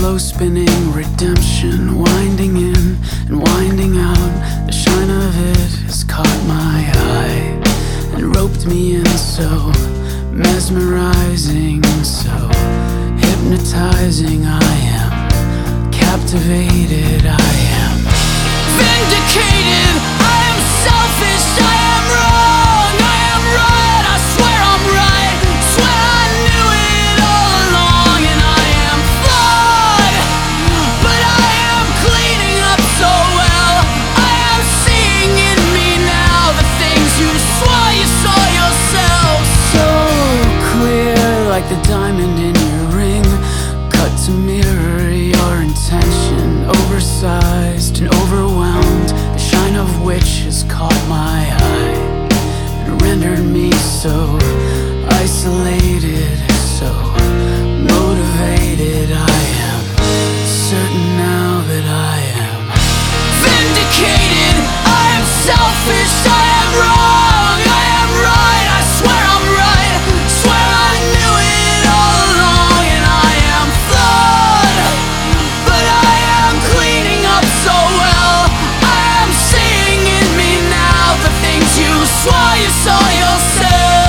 slow spinning redemption, winding in and winding out. The shine of it has caught my eye and roped me in, so mesmerizing, so hypnotizing. I am captivated, I am vindicated. I am selfish, I am wrong, I am right, I swear I'm right, swear I knew it all along. And I am flawed, but I am cleaning up so well. I am seeing in me now the things you swore you saw yourself. So clear, like the diamond in your ring, cut to mirror your intention, oversized and overwhelmed, the shine of which has caught my eye and rendered me so isolated, so motivated. I am certain now that I am vindicated. I am selfish, I am wrong, I am right, I swear I'm right, swear I knew it all along. And I am flawed, but I am cleaning up so well. I am seeing in me now the things you swore you saw yourself.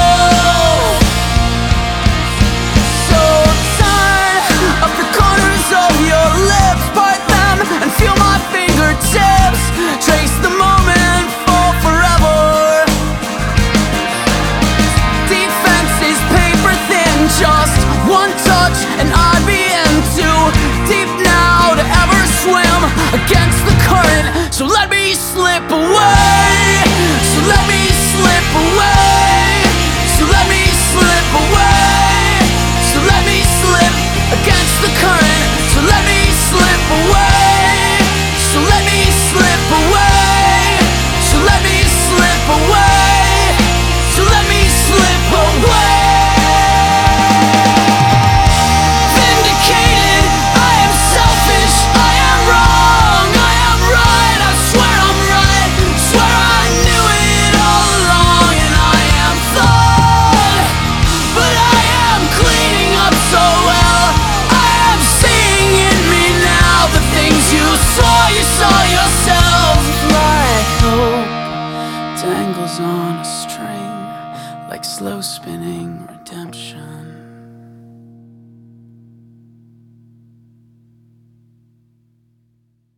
So turn up the corners of your lips, part them and feel my fingertips, trace the moment for forever. Defense is paper thin, just one touch and I'd be in too deep now to ever swim against the current. So let me slip away, so let me slip away, so let me slip away, so let me slip against the current. So let me slip away, so let me slip away, so let me slip away, so let me slip away. Vindicated, I am selfish, I am wrong, I am right, I swear I'm right, swear I knew it all along. And I am flawed, but I am cleaning up so well. I am seeing in me now the things you swore you saw yourself. Like hope dangles on a string, like slow spinning redemption.